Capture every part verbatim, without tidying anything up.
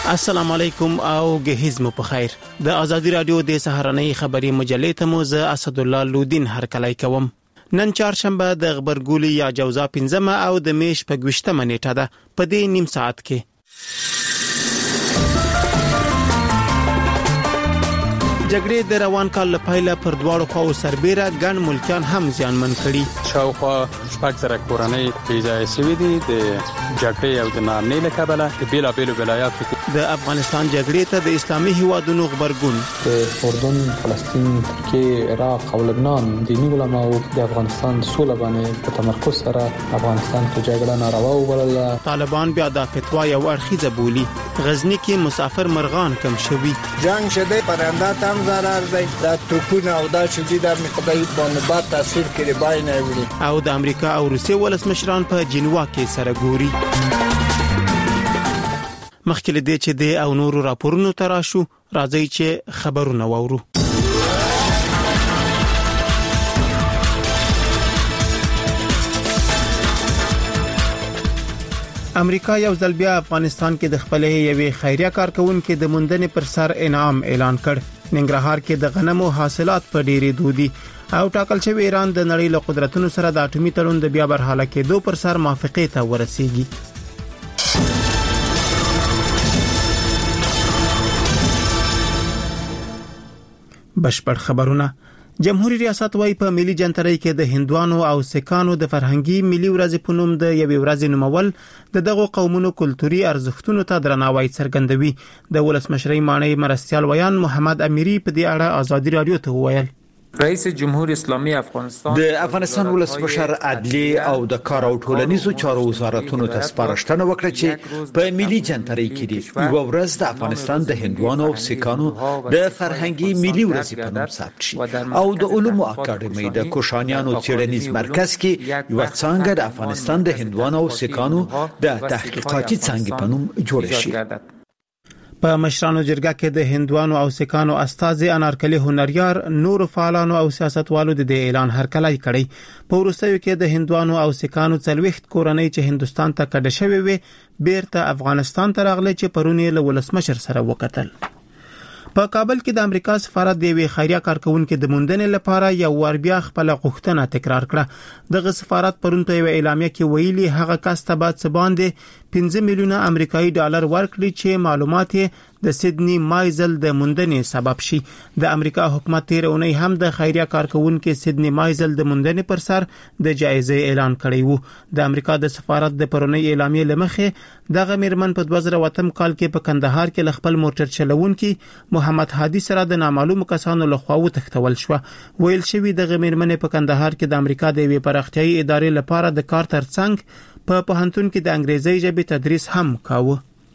السلام علیکم او گهیز مو په خیر. د ازادي رادیو د سهارنۍ خبري مجلې ته مو زه اسد الله لودین هرکلی کوم. نن چهارشنبه د خبرګولي یا جوزا پنځمه او د میش په ګوشتمه نیټه ده. په دې نیم ساعت کې جګړې د روان کال لپاره پر دواړو خواو سربېره ګڼ ملکیان هم زیانمن کړي. شاوخوا شپږ زره کورنۍ بیځایه شوې دي د جګړې او د نارنې له کبله د بیلابېلو ولایاتو کې. د افغانستان جګړې ته د اسلامي هیوادونو خبرګون د اردن، فلسطین، ترکیه، عراق او لبنان دینی علماو د افغانستان سوله باندې په تمرکز سره افغانستان ته جګړه ناروا وبلله. طالبان بیا د فتوا یو اړخیزه بولي. غزنی کې مسافر مرغان کم شوي. جنگ شده پرنده تم ضرر دی. دا توپونه او دا چې د مقدار باندې باد تاثیر کړي باید نه وي. او د امریکا او روسیې ولسمشران په جنیوا کې سره ګوري. مخکې له دې چې د او نورو راپورونو تراشو راځي چې خبرونه وورو. امریکا یو ځل بیا افغانستان کې د خپلې یوې خیریه کارکونکو د موندنې پر سر انعام اعلان کړ. ننګرهار کې د غنمو حاصلات په ډېرې دودي او ټاکل شوی ایران د نړۍ له قدرتونو سره د اټومي تړون د بیا برحاله کېدو پر سر موافقې ته ورسیږي. بشپړ خبرونه. جمهوریت ریاست وايي په ملي جنترۍ کې د هندوانو او سکانو د فرهنګي ملي ورځې په نوم د یوې ورځې نومول د دغو قومونو کلتوري ارزښتونو ته درناوی څرګندوي. د ولسمشرۍ مانۍ مرستيال ویان محمد امیری په دې اړه ازادي رادیو ته وویل. رئیس جمهور اسلامي افغانستان د افغانستان ولسمشر عدلی او د کار او ټولنیزو چارو وزارتونو ته سپارښتنه وکړه چې په ملي جنترۍ کې د یو ورځ د افغانستان د هندوانو او سکانو د فرهنګي ملي ورځ په نوم ثبت شي او د علومو اکاډمۍ د کوشانیانو څېړنیز مرکز کې یو څنګه د افغانستان د هندوانو او سکانو د تحقیقاتي څنګه په نوم جوړ شي. په مشرانو جرګه کې د هندوانو او سکانو استاذ انارکلی هنریار نور فعالانو او سیاستوالو د اعلان هرکلی کړی. په وروستیو کې د هندوانو او سکانو څلويخت کورنۍ چې هندستان ته کډه شوې وي بیرته افغانستان ته راغلي چې پرونی له ولسمشر سره وکتل. په کابل کې د امریکا سفارت د وی خیریه کارکونکو د موندنې لپاره یو ور بیا خپل غوښتنه تکرار کړه. دغه سفارت پرون په اعلامیه کې ویلي هغه کس ته بعد څه باندې پنځه میلیونه امریکایي ډالر ورکړي چې معلومات د سیدنی مایزل د موندنې سبب شي. د امریکا حکومت تیر اونۍ هم د خیریه کارکونکو سیدنی مایزل د موندنې پر سر د جایزې اعلان کړی وو. د امریکا د سفارت د پرونی اعلامیه لمخه دغه میرمن په دوه زره واتم کال کې په کندهار کې خپل موټر چلوونکي محمد هادي سره د نامعلوم کسانو لخوا وتښتول شو. ویل شوی دغه میرمن په کندهار کې د امریکا د وی پراختیايي ادارې لپاره د کار ترڅنګ په پوهنتون کې د انګریزي ژبې تدریس هم کاوه.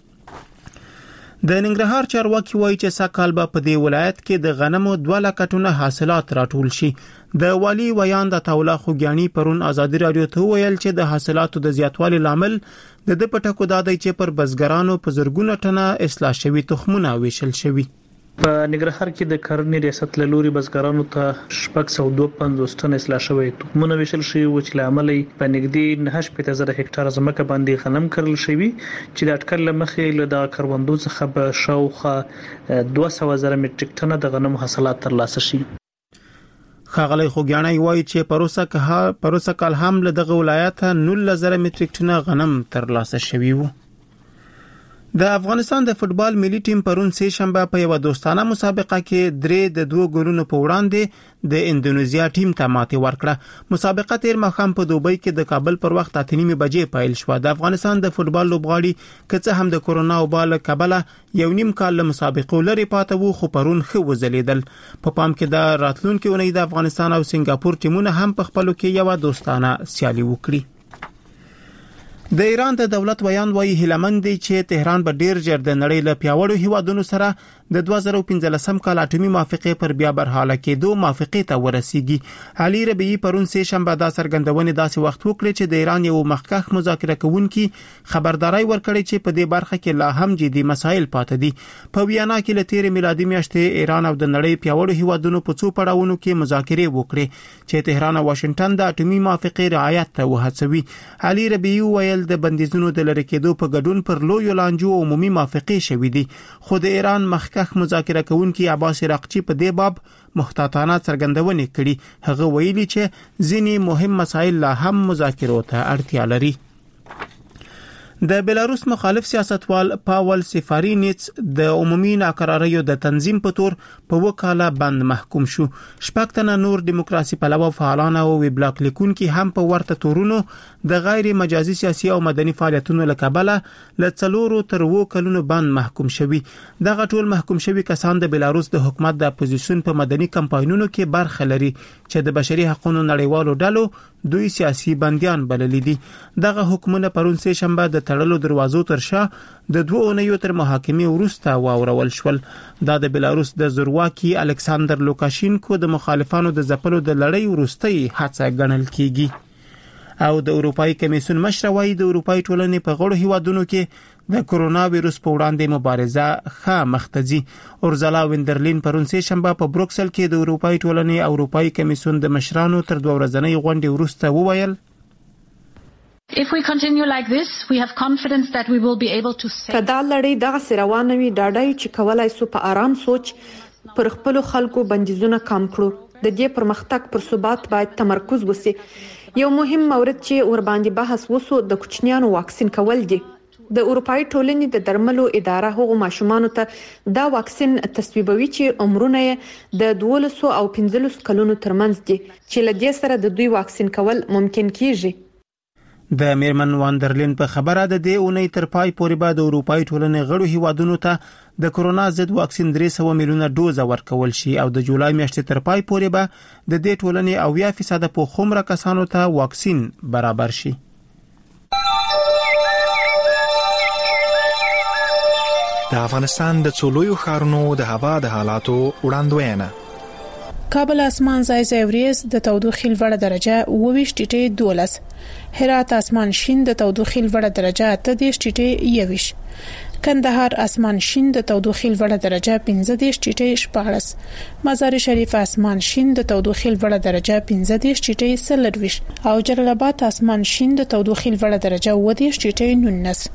د ننګرهار چارواکي وایي چې ساکال به په دې ولایت کې د غنمو دوه لکه ټنه حاصلات راټول شي. د والی ویان د تولا خوګیانی پرون ازادي رادیو ته ویل چې د حاصلاتو د زیاتوالي لامل د د پټکو دادای چې پر بزګرانو په زرګونه ټنه اصلاح شوی تخمونه ویشل شوی. په ننګرهار کې د کرنې ریاست له لوري بزګرانو ته شپږ سوه دوه پنځوس ټنه اصلاح شوی تخمونه ویشل شوی و چې لامل په نږدې نه شپږ زره هکټار ځمکه باندې غنم کرل شوی چې د اټکل لمخې له د کروندو څخه به شاوخوا دوه سوه زره مټریک ټنه د غنم حاصلات ترلاسه شي. خاغلی خوګیانی وایي چې پروسه که پروسه کال هم له دغه ولایت نولس زره مټریک ټنه غنم ترلاسه شوی وو. د افغانستان د فوتبال ملي ټیم پرون سه شنبه په یو دوستانه مسابقه کې درې د دوه ګولونو په وړاندې د اندونیزیا ټیم ته ماتې ورکړه. مسابقه تیر مخام په دوبۍ کې د کابل پر وخت اته نیمه بجې پیل شو. د افغانستان د فوتبال لوبغاړي کڅه هم د کورونا وبا له کبله یو نیم کال له مسابقو لري پاتې وو خو پرون خو وزلیدل. په پا پام کې د راتلونکو اونۍ د افغانستان او سنگاپور ټیمونه هم په خپلو کې یو دوستانه سیالي وکړي. د ایران د دولت ویان وایي هیلمند دی چې تهران به ډیر ژر د نړۍ له پیاوړو هیوادونو سره د دوه زره پنځلسم کال اټومي موافقه پر بیا برحاله کېدو موافقه ته ورسیږي. علي ربیعي پرون سه شنبه د سرګندونې داسې وخت وکړي چې د ایران یو مخکخ مذاکره کوونکي خبرداري ورکړي چې په دې برخه کې لا هم جدي مسایل پاتې دي. په ویانا کې له تیر میلادي میاشتې ایران او د نړۍ پیاوړو هیوادونو په څو پړاوونو کې مذاکرې وکړي چې تهران او واشنگټن د اټومي موافقه رعایت ته وهڅوي. علي ربیعي ویل ویل د بندیزونو د لری کېدو په ګډون پر لوی لانجو عمومي موافقه شوې دي، خو د ایران مخکښ مذاکره کوونکي عباس عراقچي په دې باب محتاطانه څرګندونه کړې. هغه ویلي چې ځینې مهم مسایل لا هم مذاکرو ته اړتیا لري. د بلاروس مخالف سیاستوال پاول سفارینیټس د عمومي ناکراریو د تنظیم په تور په وکاله بند محکوم شو. شپږ تنه نور دیموکراسي پلوه فعالان او ویب لاک لیکونکي هم په ورته تورونو د غیر مجازي سیاسي او مدني فعالیتونو لکبله ل څلورو تر وو کلونو بند محکوم شوي. دغه ټول محکوم شوي کسان د بلاروس د حکومت د اپوزیشن په مدني کمپاینونو کې برخه لري چې د بشري حقوقو نړیوالو ډلو دوی سیاسي بنديان بللي دي. دغه حکومت پرون سه شنبه د تړلو دروازو تر شا د دوه اونیو تر محاکمې وروسته واورول شول. دا د بلاروس د زورواکي الکساندر لوکاشینکو د مخالفانو د ځپلو د لړۍ وروستۍ هڅه ګڼل کیږي. او د اروپאי کمیسیون مشر وايي د اروپאי ټولنې په غړو هیوادونو کې د کرونا وایروس په وړاندې مبارزه ښه مختزي. اورزلا وینډرلین پرون سه شنبه په بروکسل کې د اروپאי ټولنې او اروپאי کمیسیون د مشرانو تر دوه ورځنۍ غونډې وروسته وویل If we continue like this, we have confidence that we will be able to say کدا لړۍ دغه سروانوي ډاډای چې کولای سو په آرام سوچ پر خپل خلکو بندیزونه کم کړو. د دې پرمختګ پر ثبات باید تمرکز وسی. یو مهم مورد چې ور باندې بحث وسو د کوچنیانو واکسین کول دي. د اروپאי ټولنې د درملو اداره هغو ماشومان ته دا واکسین تصویبوي چې عمرونه د دولس او پنځلس کلونو ترمنځ دي چې لدې سره د دوی واکسین کول ممکن کیږي. د میرمن واندرلین په خبره ده د اونۍ تر پای پورې به د اروپאי ټولنې غړو هیوادونو ته د کرونا ضد واکسین درې سوه میلیونه ډوز ورکول شي او د جولای میاشتې تر پای پورې به د دې ټولنې اویا فیصد په خمره کسانو ته واکسین برابر شي. د افغانستان د څولویو ښارونو د هوا د حالاتو وړاندوینه. کابل اسمان ځای ځای وریځ د تودوخې لوړه درجه اووه ټیټې دولس، هرات اسمان شین د تودوخې لوړه درجه اته ټیټې یوش، کندهار اسمان شین د تودوخې لوړه درجه پنځه ټیټې شپاړس، مزار شریف اسمان شین د تودوخې لوړه درجه پنځه ټیټې سلروش او جلال آباد اسمان شین د تودوخې لوړه درجه اووه ټیټې نونس.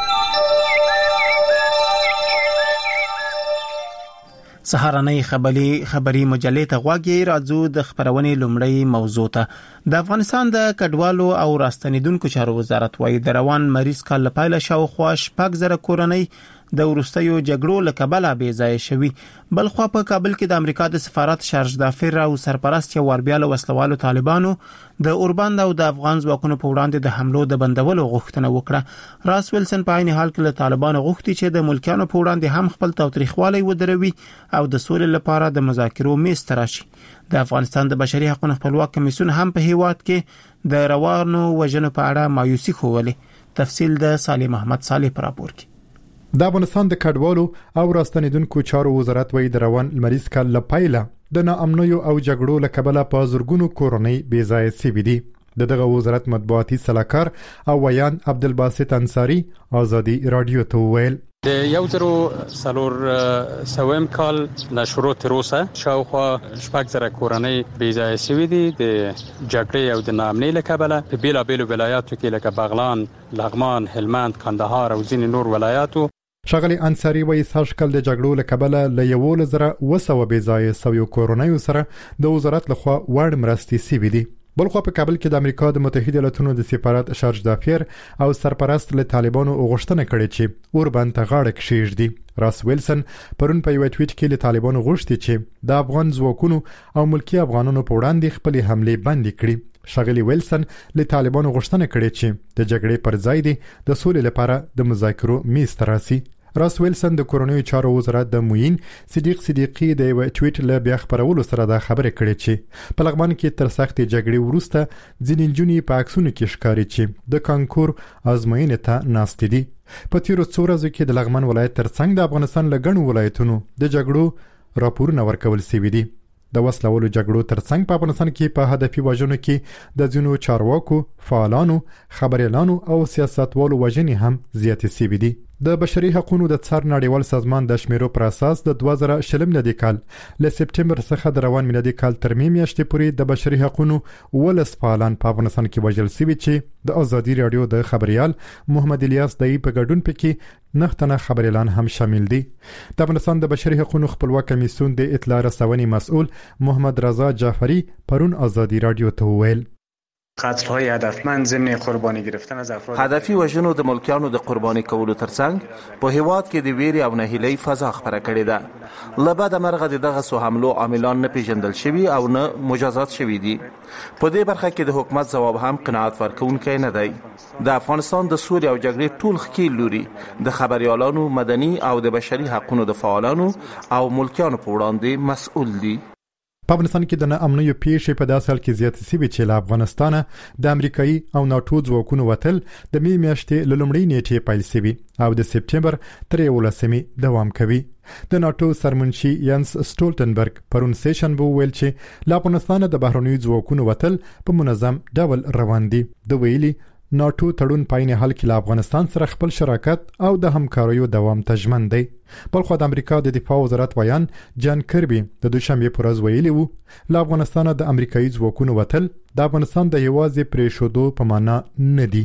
سهارنۍ خبري خبري مجلې ته غواګي. راځو د خبرونې لومړی موضوع ته. د افغانستان د کډوالو او راستنیدونکو چارو وزارت وايي د روان مریض کال لپاره شاوخوا شپږ زره کورنۍ د ورستیو جګړو لکبله بې ځای شوي. بل خو په کابل کې د امریکا د سفارت شارج دافر او سرپرست یو وربیاله وسلوالو طالبانو د اوربند او د افغان ځواکونو په وړاندې د حملو د بندولو غوښتنه وکړه. راس ویلسن په عین حال کې له طالبانو غوښتي چې د ملکیانو په وړاندې هم خپل تاوتریخوالی ودروي او د سولې لپاره د مذاکرو میز ته راشي. د افغانستان د بشري حقوقو خپلواک کمیسیون هم په هیواد کې د روانو وژنو په اړه مایوسي ښودلې. تفصیل د صالح محمد صالح پر راپور کې. د افغانستان د کډوالو او راستنیدونکو چارو وزارت وايي د روان لمریز کال لپاره د ناامنیو او جګړو لکبله په زورګونو کورنۍ بې ځای سوي دي. د دغه وزارت مطبوعاتي سلاکار او ویان عبدالباسط انصاری ازادي رادیو ته ویل د یو زرو سلور سویم کال له شروع تر اوسه شاوخوا شپږ زره کورنۍ بې ځای شوي دي د جګړې او د ناامنۍ له کبله په بیلابیلو ولایاتو کې لکه بغلان، لغمان، هلمند، کندهار او ځینې نور ولایاتو. شغلی انصاری وایي ساشکل د جګړو له کبله له یو زره اوه سوه بې ځای سویو کورنیو سره د وزارت لخوا وړ مرستې سوي دي. بلخو په کابل کې د امریکا د متحده ایالاتونو د سفارت شارج دافر او سرپرست له طالبانو غوښتنه کړې چې اوربند ته غاړه کېږدي. راس ویلسن پرون په یو ټویټ کې له طالبانو غوښتي چې د افغان ځواکونو او ملکی افغانانو په وړاندې خپل حمله بند کړي. شغلی ویلسن له طالبانو غوښتنه کړې چې د جګړې پر ځای دي د سولې لپاره د مذاکرو میز ته راسي. راس ویلسن د کورونیو چارو وزارت د موین صدیق صدیقی د یو ټویټ له بیا خبرولو سره دا خبره کړې چې په لغمان کې تر سختې جګړې وروسته ځینې نجونې په عکسونو کې ښکاري چې د کانکور ازموینې ته ناستې دي. په تیرو څو ورځو کې د لغمان ولایت ترڅنګ د افغانستان له ګڼو ولایتونو د جګړو راپورونه ورکول شوي دي. د وسلوالو جګړو ترڅنګ په افغانستان کې په هدفي وژنو کې د ځینو چارواکو، فعالانو، خبريالانو او سیاستوالو وژنې هم زیاتې شوي دي. د بشري حقوقو د څار نړیوال سازمان د شمیرو پر اساس د دوه زره شل میلادي کال له سپټمبر څخه د روان میلادي کال تر مې میاشتې پورې د بشري حقوقو ولس فعالان په افغانستان کې وژل شوي چې د ازادي رادیو د خبريال محمد الیاس دای په ګډون پکې نختنه خبريالان هم شامل دي. د افغانستان د بشري حقوقو خپلواک کمیسیون د اطلاع رسونې مسؤل محمد رضا جعفری پرون ازادي رادیو ته وویل قتل‌های هدفمند ضمن قربانی گرفتن از افراد هدفي وژنو د ملکیانو د قرباني کولو ترڅنګ په هیواد کې د ویرې او نهیلۍ فضا خپره کړې ده. لبد مرغه دغه سو حملو عاملان نه پیژندل شوي او نه مجازات شوي دي. په دې برخه کې د حکومت ځواب هم قناعت ورکوونکی نه دی. د افغانستان د سولې او جګړې ټول ښکیل لوري د خبريالانو، مدني او د بشري حقوقو د فعالانو او ملکیانو په وړاندې مسؤل دي. په افغانستان کې د ناامنیو پیښې په داسې حال کې زیاتې شوې چې له افغانستان د امریکایي او ناتو ځواکونو وتل د می میاشتې له لومړۍ نیټې پیل شوي او د سپټمبر تر یولسمې دوام کوي. د ناتو سرمنشي یانس سټولټنبرګ پرون سیشن بو ویل چې له افغانستان د بهرنیو ځواکونو وتل په منظم ډول روان دي. د ویلي ناتو تړون پاینه حل کې له افغانستان سره خپل شراکت او د همکاریو دوام ته ژمن دی. بلخو د امریکا د دفاع وزارت ویان جان کربي د دوشنبه پر ورځ ویلي وو له افغانستان د امریکایي ځواکونو وتل د افغانستان د یوازې پریښودو په معنا نه دی.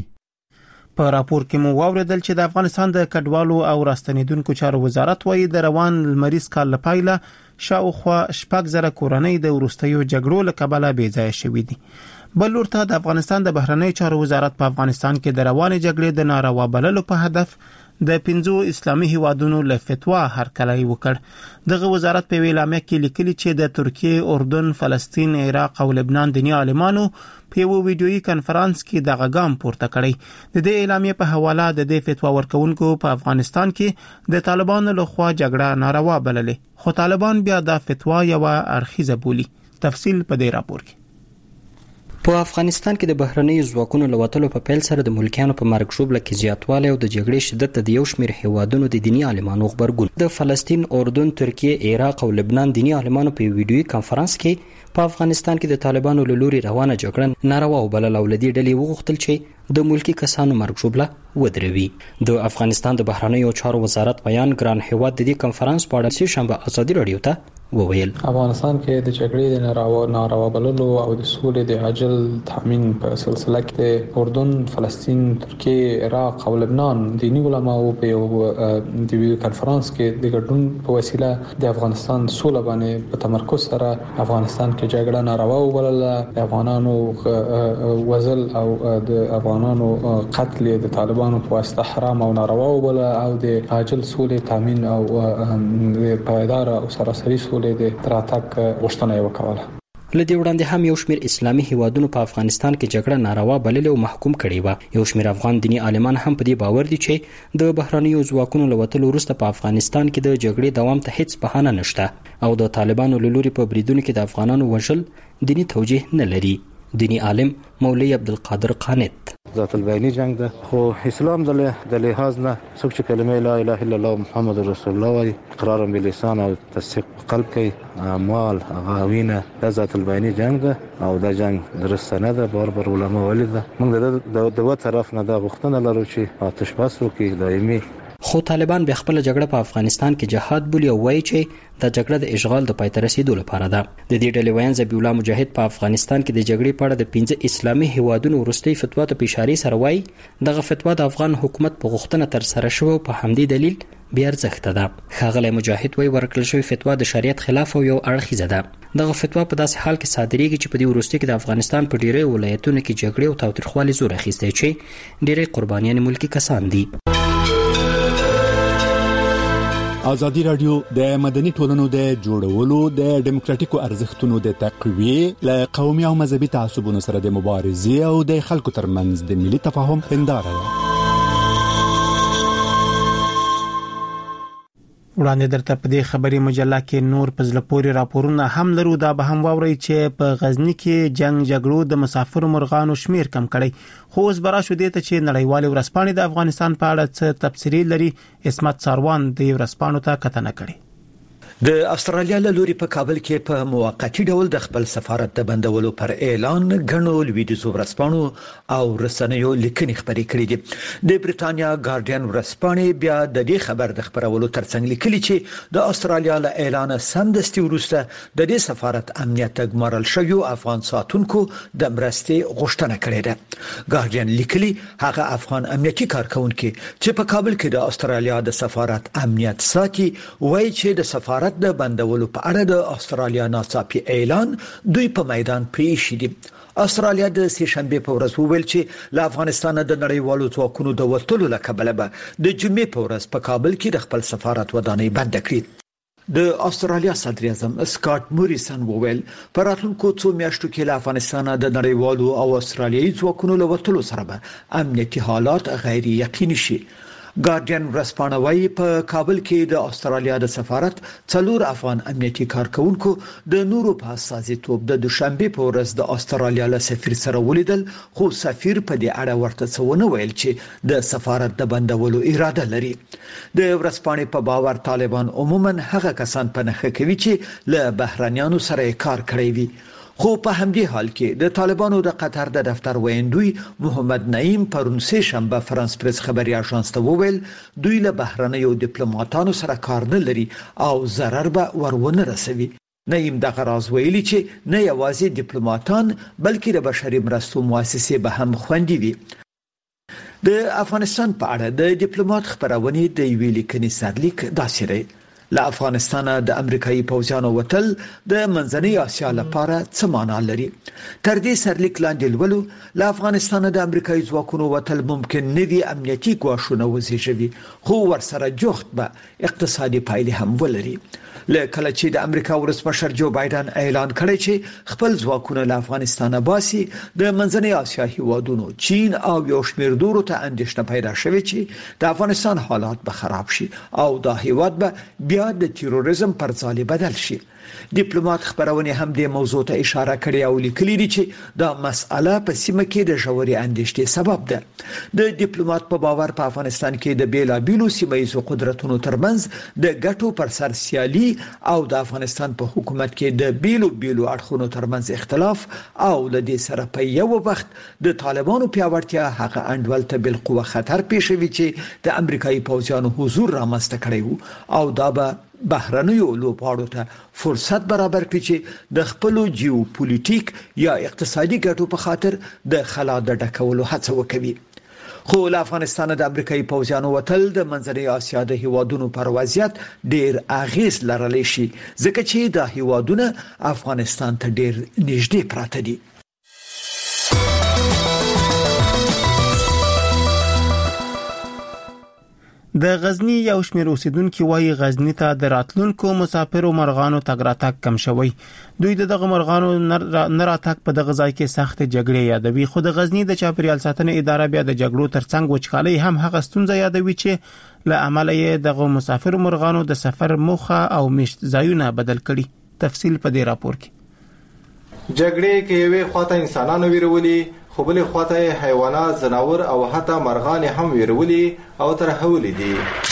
په راپور کې مو واوریدل چې د افغانستان د کډوالو او راستنیدونکو چارو وزارت وايي د روان لمریز کال لپاره شاوخوا شپږ زره کورنۍ د ورستیو جګړو له کبله بې ځای شوې دي. بل ورته د افغانستان د بهرنی چارو وزارت په افغانستان کې د روانې جګړې د ناروا بللو په هدف د پنځو اسلامي هیوادونو له فتوا هرکلی وکړ. دغه وزارت په اعلامیه کې لیکلي چې د ترکیه، اردن، فلسطین، عراق او لبنان دني عالمانو په یو ویډیويي کانفرنس کې د غږام پورته کړی. د دې اعلامیه په حواله د دې فتوا ورکوونکو په افغانستان کې د طالبانو لخوا جګړه ناروا بللې، خو طالبان بیا د فتوا یو اړخیزه بولي. تفصیل په دې راپور کې. په افغانستان کې د بهرنیو ځواکونو لوتلو په پیل سره د ملکیانو په مرګ ژوبله کې زیاتوالی او د جګړې شدت د یو شمېر هیوادونو د دیني عالمانو غبرګون. د فلسطین، اردن، ترکیه، عراق او لبنان دیني عالمانو په ویډیويي کانفرنس کې په افغانستان کې د طالبانو له لوري روانه جګړه ناروا وبلله او له دې ډلې وغوښتل چې د ملکی کسانو مرګ ژوبله ودروي. د افغانستان د بهرنیو چارو وزارت بیان ګران هیواد د دې کانفرنس په اړه سې شنبه ازادي رادیو ته وویل. افغانستان کې د جګړې د ناروا ناروا بللو او د سولې د عاجل تامین په سلسله کې د اردن، فلسطین، ترکیه، عراق او لبنان دیني علماو په یو د ویډیو کانفرنس کې د ګډون په وسیله د افغانستان سوله باندې په تمرکز سره افغانستان کې جګړه ناروا وبلله، د افغانانو وژل او د افغانانو قتل د طالبانو په واسطه حرام او ناروا وبلله او د عاجل سولې تامین او د پایدار او سراسري سولې د تراتک غوښتنه وکړه. لدې وړاندې هم یو شمېر اسلامي هیوادونو په افغانستان کې جګړه ناروا بللې او محکوم کړې و. یو شمېر افغان دیني عالمان هم په دې باور دي چې د بهرنیو ځواکونو له وتلو وروسته په افغانستان کې د جګړې دوام ته هیڅ بهانه نشته او د طالبانو له لوري په بریدونو کې د افغانانو وژل دیني توجیه نه لري. دینی عالم مولوی عبدالقادر قانت ذات البینی جنگ ده خو اسلام د لحاظ نه څوک چې کلمه لا اله الا الله محمد رسول الله وایي اقرار باللسان او تصدیق قلب کوي اعمال غاوینه د ذات البینی جنگ ده او دا جنگ درسته نه ده. بار بار علما ویلي ده موږ د دوه طرف نه د غوښتنه لرو چې آتش بس وکړي دایمي. خو طالبان به خپل جګړه په افغانستان کې جهاد بولي او وایي چې دا جګړه د اشغال د پای ته رسیدو لپاره ده. د دې ډلې ویان ذبیح الله مجاهد په افغانستان کې د جګړې په اړه د پنځه اسلامي هیوادونو وروستي فتوا ته اشاره سره وایي دغه فتوا د افغان حکومت په غوښتنه تر سره شوه په همدې دلیل بیا ارزښت ده. ښاغلی مجاهد وایي ورکړل شوی فتوا د شریعت خلاف او یو اړخیزه ده. دغه فتوا په داسې حال کې صادریږي چې په دې وروستي کې د افغانستان په ډیری ولایتونو کې جګړې او تاوتریخوالي زور اخیستی چې ډیری قربانیان ملکی کسان دي. ازادي رادیو د مدني ټولنو د جوړولو د ډیموکراتیکو ارزښتونو د تقویه له قومي او مذهبي تعصبونو سره د مبارزې او د خلکو ترمنځ د ملي تفاهم هنداره ده. وړاندې درته په دې خبري مجله کې نور پزله پوري راپورونه هم لرو. دا به هم واوري چې په غزنی کې جنگ جګړو د مسافر مرغانو شمیر کم کړي. خو اوس برا شو دي ته چې نړیوال ورسپانې د افغانستان په اړه څه تفسیری لري. اسمت ساروان د ورسپانو ته کتنه کړي. د استرالیا له لوري په کابل کې په موقتی ډول د خپل سفارت د بندولو پر اعلان غنو لویدیزو ورسپانو او رسنیو لیکنې خبرې کړې دي. د بریتانیا ګارډین ورسپانې بیا د دې خبر د خبرولو ترڅنګ لیکلي چې د استرالیا له اعلان سمدستي وروسته د دې سفارت امنیت ګمارل شوی افغان ساتونکو د مرستې غوښتنه کړې ده. ګارډین لیکلي هغه افغان امنیتي کارکونکو چې په کابل کې د استرالیا د سفارت امنیت ساتي وایي چې د سفارت د بندولو په اړه د استرالیا ناڅاپي اعلان دوی په میدان پریښی دي. استرالیا د سه شنبه په ورځ وویل چې له افغانستان د نړیوالو ځواکونو د وټلو لکبله به د جمعې په ورځ په کابل کې د خپل سفارت ودانۍ بند کړي. د استرالیا صدر اعظم سکاټ موریسن وویل په راتلونکو څو میاشتو کې له افغانستان د نړیوالو او استرالیایي ځواکونو له وټلو سره به امنیتي حالات غیر یقیني شي. ګارډین ورسپانوي په کابل کې د استرالیا د سفارت څلور افغان امنیتي کارکونکو د نورو په اساسیتوب د دوشنبه په ورځ د استرالیا له سفیر سره ولیدل، خو سفیر په دې اړه ورته څونه ویل چې د سفارت د بندولو اراده لري. د ورسپانې په باور طالبان عموما هغه کسان په نخښه کوي چې له بهرانيانو سره کار کړی وي. خو په همدې حال کې د طالبانو د قطر د دفتر ویندوی محمد نعیم پرون سه شنبه فرانس پریس خبري اژانس ته وویل دوی له بهرنیو ډیپلوماټانو سره کار نه لري او ضرر به ورونه رسوي. نعیم دغه راز ویلي چې نه یوازې ډیپلوماټان بلکې د بشري مرستو مؤسسې به هم خوندي وي. د افغانستان په اړه د ډیپلوماټ خبرونه د ویلي کني سرلیک داسې دی: له افغانستان د امریکایي پوځیانو وتل د منځنۍ اسیا لپاره څه معنا لري؟ تر دې سرلیک لاندې ولولو له افغانستان د امریکایي ځواکونو وتل ممکن نه دي امنیتي ګواښونه وزېږوي، خو ورسره جوخت به اقتصادي پایلې هم ولري. له کله چې د امریکا ولسمشر جو بایدن اعلان کړی چې خپل ځواکونه له افغانستان باسي، د منځنۍ اسیا هیوادونو چین او یو شمېر نورو ته اندېښنه پیدا شوې چې د افغانستان حالات به خراب شي او دا هیواد به بیا د تیروریزم پر ځای بدل شي. ډیپلوماټ خبرونه هم د موضوع ته اشاره کړې او لیکلي دي چې دا مسأله په سیمه کې د ژورې اندېښنې سبب ده. د ډیپلوماټ په باور په افغانستان کې د بیلابیلو سیمایي قدرتونو ترمنځ د ګټو پر سر سیالي او د افغانستان په حکومت کې د بیلو بیلو اړخونو ترمنځ اختلاف او د دې سره په یو وخت د طالبانو پیاوړتیا هغه انډول ته بالقوه خطر پېښوي چې د امریکایي پوځیانو حضور رامنځته کړی وو او دا به بهرنیو لوبغاړو ته فرصت برابر کړي چې د خپل جیوپولیټیک یا اقتصادي ګټو په خاطر د خلا د ډکولو هڅه وکړي. خو له افغانستان د امریکایي پوځیانو وتل د منځنۍ اسیا د هیوادونو پر وضعیت ډیر اغیز لرلی شي، ځکه چې د هیوادونو افغانستان ته ډیر نږدې پراته دي. د غزنی یو شمېر اوسیدونکو وايي غزنی ته د راتلونکو مسافرو مرغانو تګ راتګ کم شوی. دوی دغه مرغانو نه راتګ په دغه ځای کې سخت جګړې یادوي. خو د غزنی د چاپریال ساتنې اداره بیا د جګړو ترڅنګ وچکالي هم هغه ستونزه یادوي چې له عمله یې دغه مسافرو مرغانو د سفر موخه او مشت ځایونه بدل کړي. تفصیل په دې راپور کې. جګړې کې یوې خواته انسانانو ویرولي، خو بلې خواته حیوانات، ځناور او حتی مرغان هم ویرولي او ترهولي دي.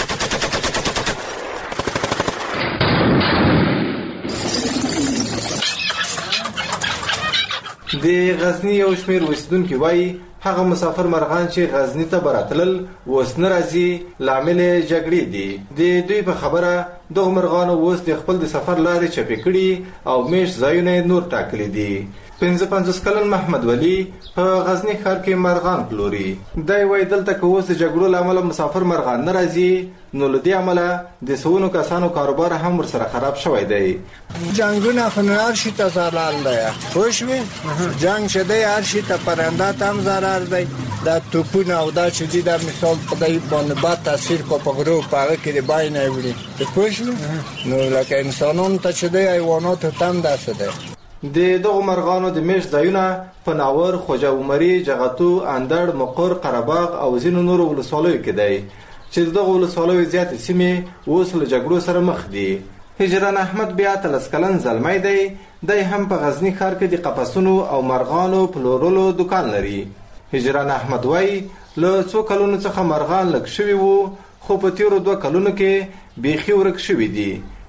د غزنی یو شمېر اوسیدونکي وایي هغه مسافر مرغان چې غزنی ته براتلل اوس نه راځي، لامل جګړې دي. د دوی په خبره دغه مرغانو اوس د خپل د سفر لارې چپې کړي او میش ځایونه نور ټاکلي دي. پنځه پنځوس کلن محمد ولی په غزنی ښار کې مرغان پلوري. دی وایي دلته که اوس د جګړو له امله مسافر مرغان نه راځي، نو له دې امله د سونو کسانو کاروبار هم ورسره خراب شوی دی. جنگونه خو نه هر شي ته ضرر دی، پوه شوې؟ جنګ چې دی هر شي ته پرنده ته هم ضرر دی. دا توپونه او دا چې دي دا مثال په دی باندې بد تاثیر کو په غرو په هغه کې د بای نه وړي، پوه شوې؟ نو لکه انسانانو ته چې دی حیواناتو ته هم داسې دی. د دغو مرغانو د میش ځایونه په ناور، خوجه عمري، جغتو، اندړ، مقر، قرهباغ او ځینو نورو ولسوالیو کې دی چې دغه ولسوالیو زیاتې سیمې اوس له جګړو سره مخ دي. هجران احمد بیا اتلس کلن زلمی دی. دی هم په غزنی ښار کې د قفسونو او مرغانو پلورلو دکان لري. هجران احمد وایي له څو کلونو څخه مرغان لږ شوي وو، خو په تیرو دوه کلونو کې بیخي ورک شوي دي.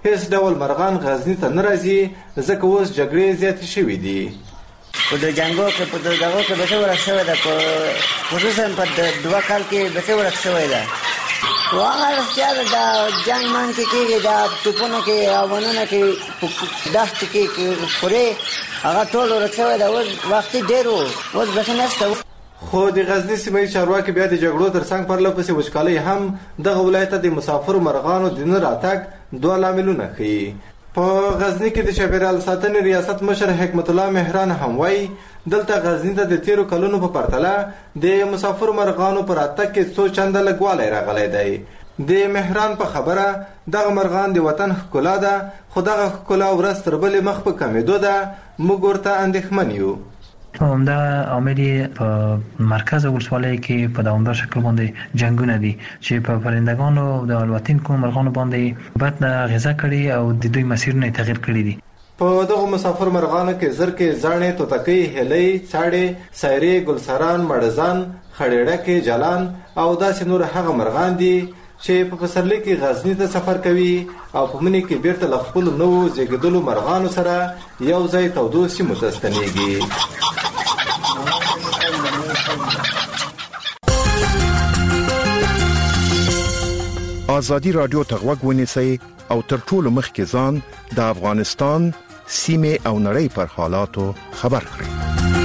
هیڅ ډول مرغان غزنی ته نه راځي ځکه اوس جګړې زیاتې شوې دي. په د جنگو کې په دغه کې به څه ورک شوی ده، په خصوصا په دوه کال کې به څه ورک شوی ده. هغه رښتیا ده، دا جنګ مان کې کېږي، دا توپونه کې اوونونه کې دښت کې خورې هغه ټول ورک شوی ده. اوس وختي ډېر و، اوس بېخي نشته. خو د غزنی سیمې چارواکي بیا د جګړو ترڅنګ پرله پسې وچکالۍ هم دغه ولایت ته د مسافرو مرغانو د نه راتګ دوه لاملونه ښیي. په غزنی کې د چاپیریال ساتنې ریاست مشر حکمت الله مهران هم وایي دلته غزنی ته د تیرو کلونو په پرتله د مسافرو مرغانو پر راتګ کې څو چنده لږوالی راغلی دی. د مهران په خبره دغه مرغان د وطن ښکلا ده، خو دغه ښکلا ورځ تر بلې مخ په کمېدو ده. موږ ورته اندېښمن یو. همدا عامل په مرکز ولسوالۍ کې په دوامدار شکل باندې جنگونه دي چې په پرندگانو د الوتونکو مرغانو باندې بد غذا کړي او د دوی مسیرونه تغییر کړي دي. په دغه مسافر مرغانو کې زرکې، زاڼې، توتکۍ، هیلۍ، څاړې، سایرې، ګلسران، مړزان، خړېړکې، جلان او داسې نور هغه مرغان دي چې په پسرلي کې غزنی ته سفر کوي او په مني کې بیرته له خپلو نوو زیږېدلو مرغانو سره یو ځای تودو سیمو ته ستنېږي. ازادي رادیو ته غوږ ونیسئ او تر ټولو مخکې ځان د افغانستان سیمې او نړۍ پر حالاتو خبر کړئ.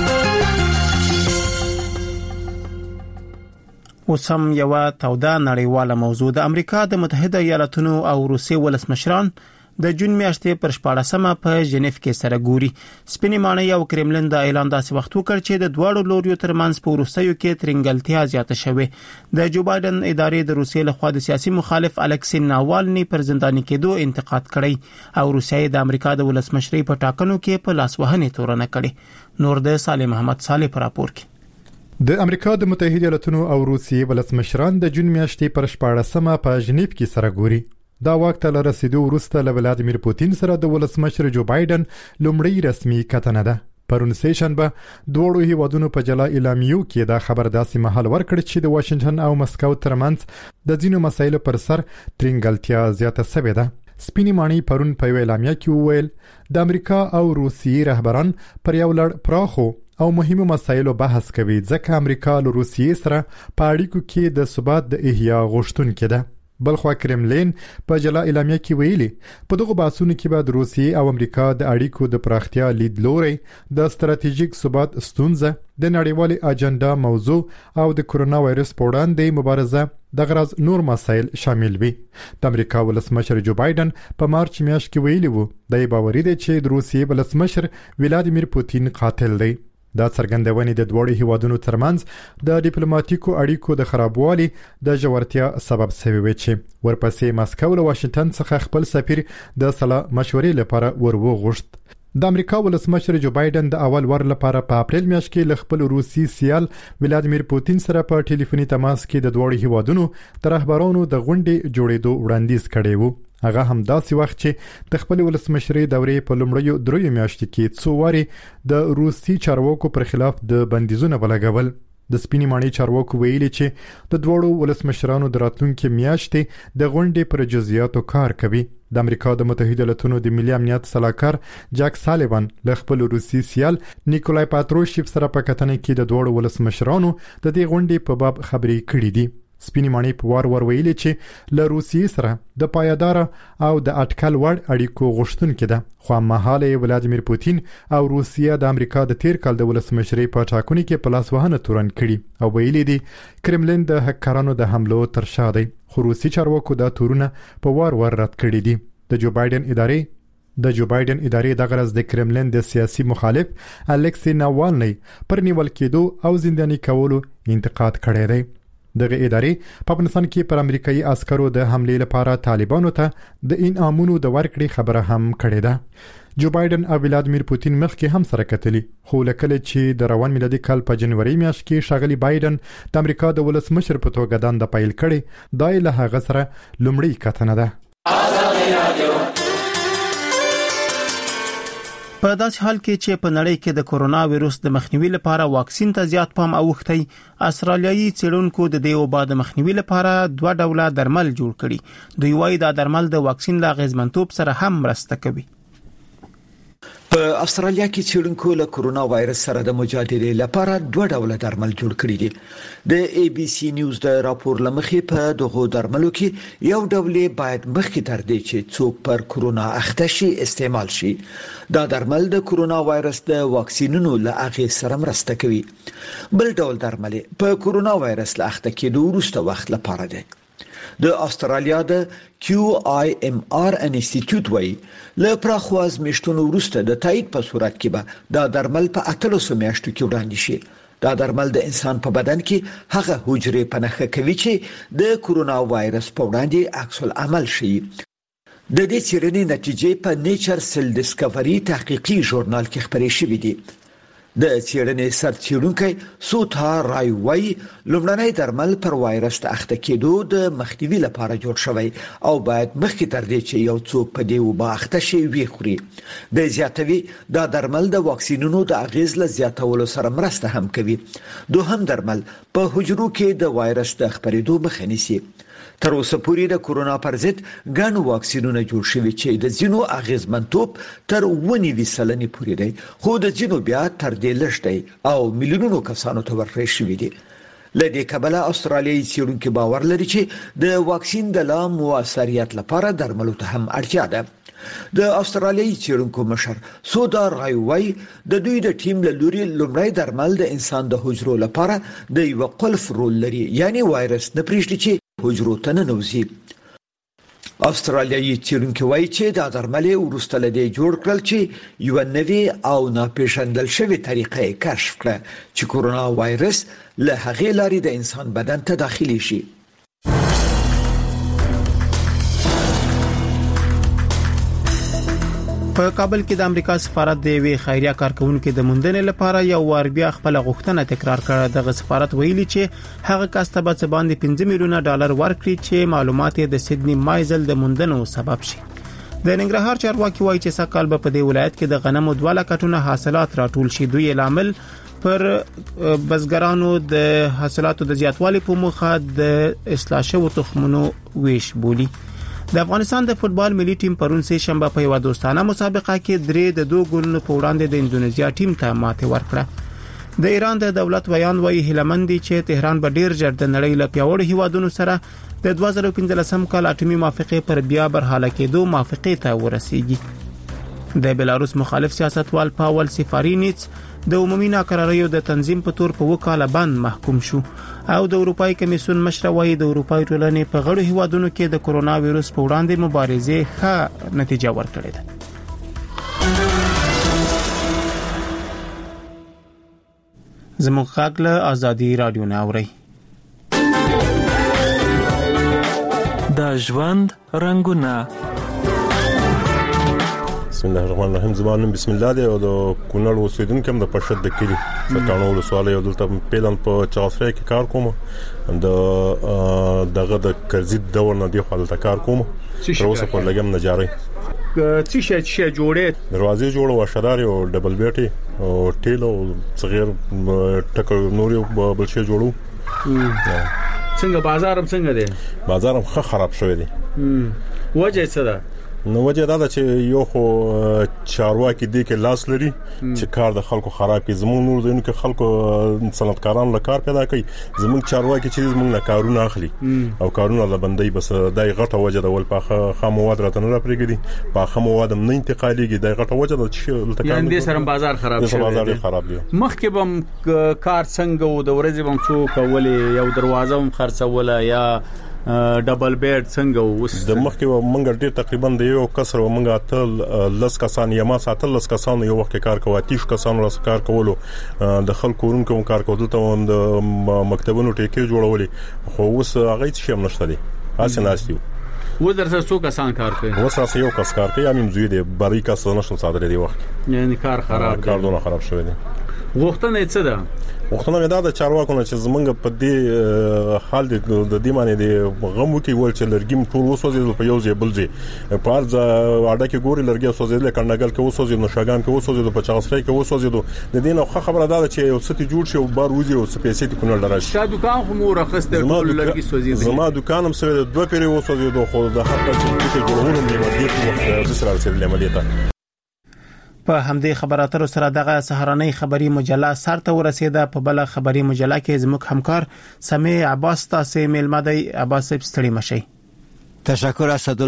اوس هم یوه توده نړیواله موضوع. د امریکا د متحده ایالاتونو او روسیې ولسمشران د جون میاشتې پر شپاړسمه په ژنیف کې سره ګوري. سپینې ماڼۍ او کرملین د اعلان داسې وخت وکړ چې د دواړو لوریو ترمنځ په وروستیو کې ترنګلتیا زیاته شوې. د جو بایدن ادارې د روسیې لخوا د سیاسي مخالف الکسی ناوالني پر زنداني کېدو انتقاد کړی او روسیې د امریکا د ولسمشرۍ په ټاکنو کې په لاسوهنې تورنه کړې. نور د صالح محمد صالح پر راپور کې. د امریکا د متحده ایالاتونو او روسیې ولسمشران د جون میاشتې پر شپاړسمه په ژنیف کې سره ګوري. دا وخت له رسیدو وروسته له ولادیمیر پوتین سره د ولسمشر جو بایدن لومړی رسمي کتنه ده. پرون سه شنبه دوړو هیوادونو په جلا اعلامیو کې دا خبر داسې مهال ورکړ چې د واشنگټن او مسکو ترمنځ د ځینو مسایلو پر سر ترنګلتیا زیاته شوې ده. سپینې ماڼۍ پرون په اعلامیه کې وویل د امریکا او روسیې رهبران پر یو لړ پراخو او مهمو مسایلو بحث کوي ځکه امریکا له روسیې سره په اړیکو کې د ثبات د احیا غوښتونکې ده. بلخوا کرملین په جلا اعلامیه کې ویلي په دغه بحثونو کې به د روسیې او امریکا د اړیکو د پراختیا لیدلوري، د ستراتیژیک ثبات ستونزه، د نړیوالې اجنډا موضوع او د کورونا وایرس په وړاندې مبارزه د غرض نور مسایل شامل وي. د امریکا ولسمشر جو بایدن په مارچ میاشت کې ویلي وو د باوري دی چې د روسیې ولسمشر ولادیمیر پوتین قاتل دی. دا څرګندونې د دوړو هیوادونو ترمنځ د ډیپلوماټیکو اړیکو د خرابوالي د ژورتیا سبب شوی و چې ورپسې مسکو له واشنگټن څخه خپل سفیر د صلاح مشورې لپاره ورغوښت. د امریکا ولسمشر جو بایدن د اول ور لپاره په اپریل میاشت کې ل خپل روسي سیال ولادیمیر پوتین سره په ټلیفوني تماس کې د دوړو هیوادونو تر رهبرانو د غونډې جوړېدو وړاندیز کړی وو. هغه هم داسې وخت چې د خپل ولسمشرۍ دورې په لومړیو دریو میاشتو کې څو واري د روسي چارواکو پر خلاف د بندیزونو ولګول. د سپینې ماڼۍ چارواکو ویلي چې د دوړو ولسمشرانو د راتلونکو میاشتې د غونډې پر جزئیاتو کار کوي. د امریکا د متحده ایالاتونو د ملي امنیت سلاکار جاک سالیوان له خپل روسي سیال نیکولای پاتروشیف سره په کتنه کې د دوړو ولسمشرانو د دې غونډې په باب خبرې کړې دي. سپینې ماڼۍ په وار ور ویلي چې له روسیې سره د پایدار او د اټکل وړ اړیکو غوښتونکې ده. خو مهاله ولادیمیر پوتین او روسیه د امریکا د تیر کال د ولسمشرۍ په ټاکنو کې په لاسوهنه تورن کړي او ویلي دي کرملین د هکرانو د حملو تر شا دی. خو روسي چارواکو دا تورونه په وار ور رد کړي دي. د جو بایدن ادارې د جو بایدن ادارې د غرض د کرملین د سیاسي مخالف الکسی ناوالني پر نیول کېدو او زنداني کولو انتقاد کړی دی. دغه ادارې په افغانستان کې پر امریکایي عسکرو د حملې لپاره طالبانو ته د انعامونو د ورکړې خبره هم کړې ده. جو بایدن او ولادیمیر پوتین مخکې هم سره کتلي، خو لکه چې د روان میلادي کال په جنوري میاشت کې شاغلي بایدن د امریکا د ولسمشر په توګه دنده پیل کړې. دا له هغه سره لومړی کتنه ده. په داسې حال کې چې په نړۍ کې د کورونا وایرس د مخنیوي لپاره واکسین ته زیات پام اوښتی، استرالیایي څېړونکو د دې وبا د مخنیوي لپاره دوه ډوله درمل جوړ کړي. دوی وايي دا درمل د واکسین له اغېزمنتوب سره هم مرسته کوي. په استرالیا کې څېړونکو له کورونا وایرس سره د مجادلې لپاره دوه ډوله درمل جوړ کړي دي. د ای بي سي نیوز د راپور لمخې په دغه درملو کې یو ډول باید مخکې تر دې چې څوک پر کورونا اخته شي استعمال شي. دا درمل د کورونا وایرس د واکسینونو له اغېز سره مرسته کوي. بل ډول درمل په کورونا وایرس له اخته کېدو وروسته وخت لپاره دی. د استرالیا د کیو آی ام آر انسټیټیوټ وایي له پراخواز میشتونو وروسته د تایید په صورت کې به دا درمل په اتلسو میاشتو کې وړاندې شي. دا درمل د انسان په بدن کې هغه حجرې په نښه کوي چې د کورونا وایرس په وړاندې عکس العمل شي. د دې څېړنې نتیجې په نیچر سیل ډسکوري تحقیقي ژورنال کې خپرې شوې دي. د څېړنې سرچینونکو سوتا رای وای لومړنی درمل پر وایرس د اخته کېدو د مخنیوي لپاره جوړ شوی او باید مخکې تر دې چې یو څوک په دې وبا اخته شي وي خوري. د زیاتوي دا درمل د واکسینونو د اغېز له زیاتولو سره مرسته هم کوي. دوهم درمل په حجرو کې د وایرس د خپرېدو مخه نیسي. تر اوسه پورې د کورونا پر ضد ګڼ واکسینونه جوړ شوي چې د ځینو اغېزمنتوب تر ونیوي سلنې پورې دی، خو د ځینو بیا تر دې لږ دی او میلیونونو کسانو ته ورکړل شوي دي. له دې کبله استرالیایي څېړونکي باور لري چې د واکسین د لا موثریت لپاره درملو ته هم اړتیا ده. د استرالیایي څېړونکو مشر سودا رای وای د دوی د ټیم له لوري لومړی درمل د انسان د حجرو لپاره د یو قلف رول لري، یعنی وایرس نه پرېږدي چې حجرو ته ننوځي. استرالیایي څېړونکي وایي چې دا درمل وروسته له دې جوړ کړل چې یو نوې او ناپېژندل شوې طریقه یې کشف کړه چې کورونا وایرس له هغې لارې د انسان بدن ته داخلي شي. په کابل کې د امریکا سفارت د وی خیریه کارکونکو د موندنې لپاره یو وار بیا خپل غوښتنه تکرار کړه. د سفارت ویلي چې هغه کس ته به باندې پنځه میلیونه ډالر ورکړي چې معلومات د سیدنی مایزل د موندنو سبب شي. د ننګرهار چارواکي وایي چې سکهال به په دې ولایت کې د غنمو دوه لکه ټنه حاصلات راټول شي. دوی لامل پر بزګرانو د حاصلاتو د زیاتوالي په موخه د اصلاح شوو تخمونو ویش بولی. د افغانستان د فوتبال ملي ټیم پرون سه شنبه په یو دوستانه مسابقه کې درې د دوه ګولونو په وړاندې د اندونیزیا ټیم ته ماته ورکړه. د ایران د دولت بیان وایي هیلمندي چې تهران به ډیر ژر د نړۍ له پیاوړو هیوادونو سره د دوه زره پنځلسم کال اټومي موافقه پر بیا برحاله کېدو موافقه ته ورسیږي. د بلاروس مخالف سیاستوال پاول سفارینیټس د عمومي ناکراریو د تنظیم په تور په وکاله بند محکوم شو او د اروپای کمیسیون مشر وایي د اروپای ټولنې په غړو هیوادونو کې د کورونا وایرس په وړاندې مبارزه ښه نتیجه ورکړې ده. زموږ خاګ له ازادي رادیو نه اوري. د ژوند رنگونه. بسم الله الرحمن الرحیم. زمانم بسم الله دی او د کونړ اوسیدونکو هم د پښد د کلی څکانو له سوال یو دلته پیلن په چاغسره کې کار کوم د دغه د کرزید دور نه دی خپل کار کوم تر اوسه په لګم نه جاري. څه شي چې جوړې دروازې جوړو وشداري او ډبل بیټي او ټیلو صغیر ټکر نور یو بل شي جوړو. څنګه بازارم څنګه دی؟ بازارم ښه خراب شوی دی. وجه څه ده؟ نو وجه دا ده چې یو خو چارواکي دی کې لاس لري چې کار د خلکو خراب کوي. زموږ نور زینو کې خلکو صنعتکاران له کار پیدا کوي، زموږ چارواکي چې زموږ نه کارونه اخلي او کارونه له بندي بس دای غټه وجه د ول په خامواد راته نه پرېږدي، په خامواد نه انتقاليږي د غټه وجه د چې یعنی د سره بازار خراب شي. بازار خراب دی. مخکې بم کار څنګه و د ورځې بم څو کولې یو دروازه هم خرڅوله یا ډبل بیډ څنګه وس د مخکې مونږ ډیر تقریبا د یو کسر مونږ اتل لس کسان یا ما ساتل لس کسان یو وخت کار کوي، تیش کسان راس کار کولو د خلکو ورونکو کار کول ته د مکتبونو ټیکې جوړولې، خو اوس هغه څه هم نشته دي. اسه ناشتي و درته څو کسان کار کوي؟ و سره یو کس کار کوي، امیم زوی دی بری کس نشو صادره دی وخت، یعنی کار خراب کار دونه خراب شوی دی. غوښتنه څه ده؟ وختونه دا د چارواکو نه چې زمونږ په دې حال د دې معنی د غم وکي ول چې لرګیم ټول وسوځي په یو ځای بل ځای په ارز اډه کې ګوري لرګي وسوځي کندګل کې وسوځي نو شاګان کې وسوځي په چاغسري کې وسوځي د دې نو خبره دا چې یو څه جوړ شي او بار وځي او سپیسې ته کونل درش شا دکان خو مور اخسته ټول لرګي سوځي زما دکانم سره دوه پیری وسوځي دوه خو د هر چې کې جوړولم نیمه دې وخت د سره رسیدل عملیاته. په همدې خبراتو سره دغه سهارنۍ خبري مجله سرته ورسیده. په بل خبري مجله کې زموږ همکار سمیع عباس تاسو میلمه دی. عباس ستړي مشي. تشکر اسد